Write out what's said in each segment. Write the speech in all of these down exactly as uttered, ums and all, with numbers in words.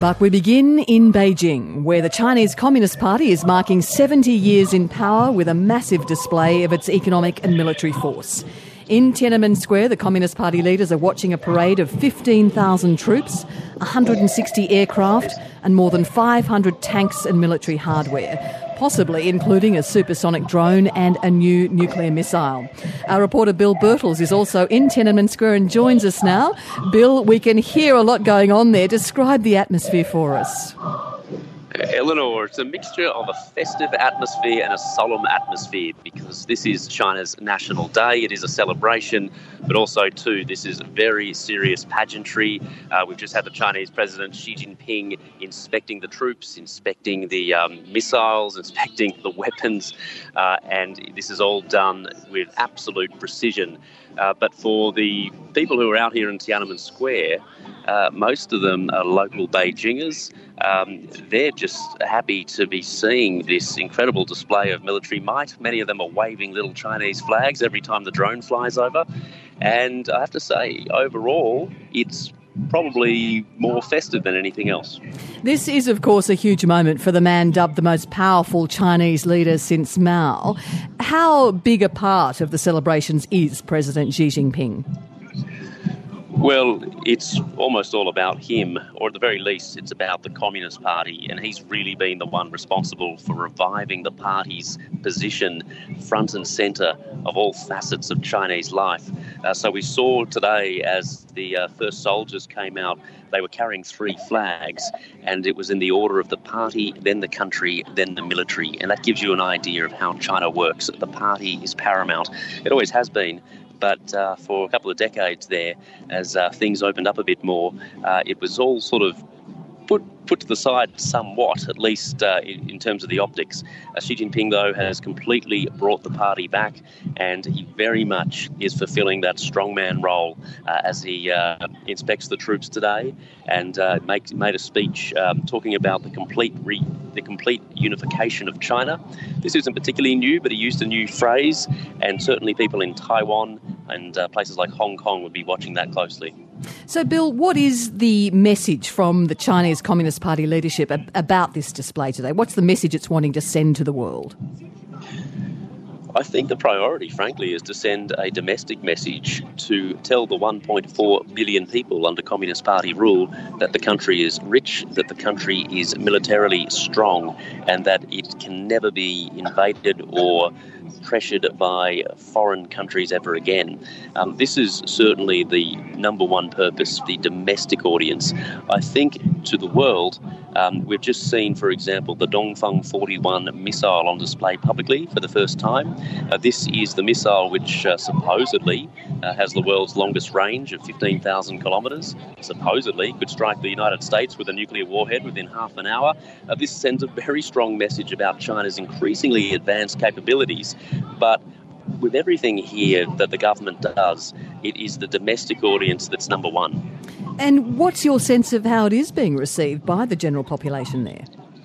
But we begin in Beijing, where the Chinese Communist Party is marking seventy years in power with a massive display of its economic and military force. In Tiananmen Square, the Communist Party leaders are watching a parade of fifteen thousand troops, one hundred sixty aircraft and more than five hundred tanks and military hardware, possibly including a supersonic drone and a new nuclear missile. Our reporter Bill Birtles is also in Tiananmen Square and joins us now. Bill, we can hear a lot going on there. Describe the atmosphere for us. Eleanor, it's a mixture of a festive atmosphere and a solemn atmosphere because this is China's National Day. It is a celebration, but also, too, this is very serious pageantry. Uh, we've just had the Chinese President Xi Jinping inspecting the troops, inspecting the um, missiles, inspecting the weapons, uh, and this is all done with absolute precision. Uh, but for the people who are out here in Tiananmen Square, uh, most of them are local Beijingers. Um, they're just happy to be seeing this incredible display of military might. Many of them are waving little Chinese flags every time the drone flies over. And I have to say, overall, it's probably more festive than anything else. This is, of course, a huge moment for the man dubbed the most powerful Chinese leader since Mao. How big a part of the celebrations is President Xi Jinping? Well, it's almost all about him, or at the very least, it's about the Communist Party, and he's really been the one responsible for reviving the party's position front and centre of all facets of Chinese life. Uh, so we saw today as the uh, first soldiers came out, they were carrying three flags, and it was in the order of the party, then the country, then the military. And that gives you an idea of how China works. The party is paramount. It always has been. But uh, for a couple of decades there, as uh, things opened up a bit more, uh, it was all sort of put put to the side somewhat, at least uh, in, in terms of the optics. Uh, Xi Jinping, though, has completely brought the party back, and he very much is fulfilling that strongman role uh, as he uh, inspects the troops today and uh, make, made a speech um, talking about the complete re- the complete unification of China. This isn't particularly new, but he used a new phrase, and certainly people in Taiwan and uh, places like Hong Kong would be watching that closely. So, Bill, what is the message from the Chinese Communist Party leadership ab- about this display today? What's the message it's wanting to send to the world? I think the priority, frankly, is to send a domestic message to tell the one point four billion people under Communist Party rule that the country is rich, that the country is militarily strong, and that it can never be invaded or pressured by foreign countries ever again. Um, this is certainly the number one purpose, the domestic audience. I think to the world, um, we've just seen, for example, the Dongfeng forty-one missile on display publicly for the first time. Uh, this is the missile which uh, supposedly uh, has the world's longest range of fifteen thousand kilometres. Supposedly could strike the United States with a nuclear warhead within half an hour. Uh, this sends a very strong message about China's increasingly advanced capabilities. But with everything here that the government does, it is the domestic audience that's number one. And what's your sense of how it is being received by the general population there?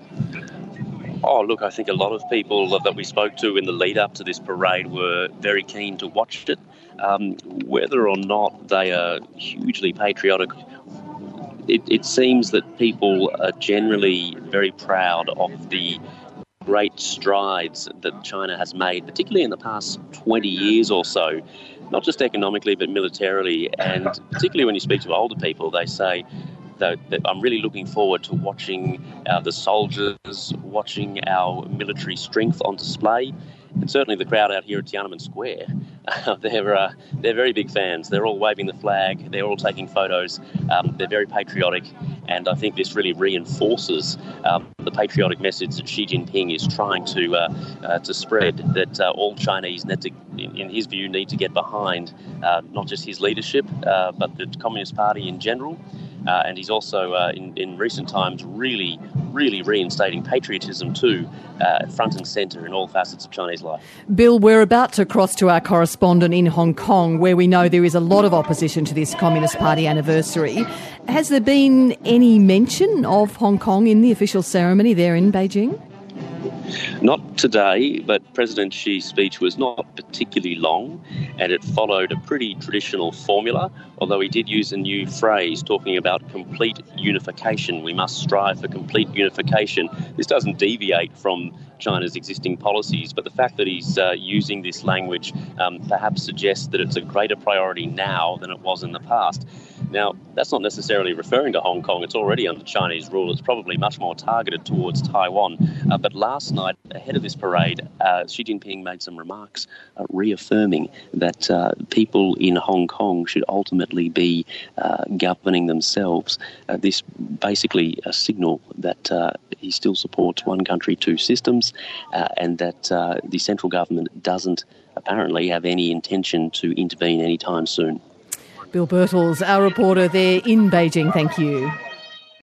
Oh, look, I think a lot of people that we spoke to in the lead up to this parade were very keen to watch it. Um, whether or not they are hugely patriotic, it, it seems that people are generally very proud of the great strides that China has made, particularly in the past twenty years or so, not just economically but militarily. And particularly when you speak to older people, they say that, that I'm really looking forward to watching uh, the soldiers, watching our military strength on display. And certainly the crowd out here at Tiananmen Square, uh, they're uh, they're very big fans. They're all waving the flag. They're all taking photos. Um, they're very patriotic. And I think this really reinforces um, the patriotic message that Xi Jinping is trying to uh, uh, to spread, that uh, all Chinese, need to, in, in his view, need to get behind uh, not just his leadership, uh, but the Communist Party in general. Uh, and he's also, uh, in, in recent times, really, really reinstating patriotism too, uh, front and centre in all facets of Chinese life. Bill, we're about to cross to our correspondent in Hong Kong, where we know there is a lot of opposition to this Communist Party anniversary. Has there been any mention of Hong Kong in the official ceremony there in Beijing? Not today, but President Xi's speech was not particularly long, and it followed a pretty traditional formula, although he did use a new phrase talking about complete unification. We must strive for complete unification. This doesn't deviate from China's existing policies, but the fact that he's uh, using this language um, perhaps suggests that it's a greater priority now than it was in the past. Now, that's not necessarily referring to Hong Kong. It's already under Chinese rule. It's probably much more targeted towards Taiwan. Uh, but last night, ahead of this parade, uh, Xi Jinping made some remarks uh, reaffirming that uh, people in Hong Kong should ultimately be uh, governing themselves. Uh, this basically a signal that uh, he still supports one country, two systems, uh, and that uh, the central government doesn't apparently have any intention to intervene anytime soon. Bill Birtles, our reporter there in Beijing. Thank you.